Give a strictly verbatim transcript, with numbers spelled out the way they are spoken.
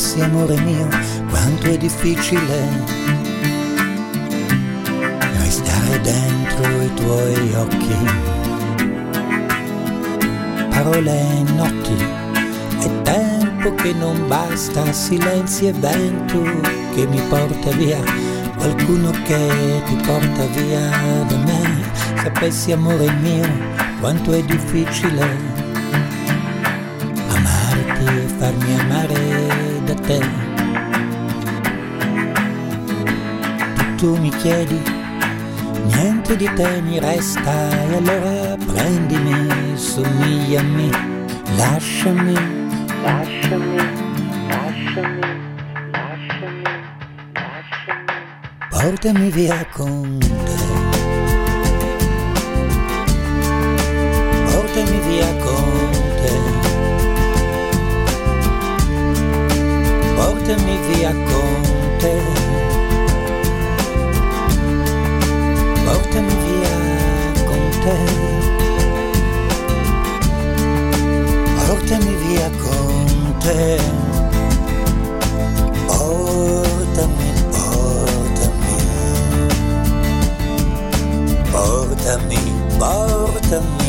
sapessi, amore mio, quanto è difficile restare dentro i tuoi occhi. Parole e notti, è tempo che non basta, silenzi e vento che mi porta via, qualcuno che ti porta via da me. Sapessi, amore mio, quanto è difficile amarti e farmi amare da te. Tu, tu mi chiedi, niente di te mi resta, e allora prendimi, somigliami, lasciami, lasciami, lasciami, lasciami, lasciami, portami via con te, portami via con te, portami via con te, portami via con te, portami via con te, portami, portami, portami, portami.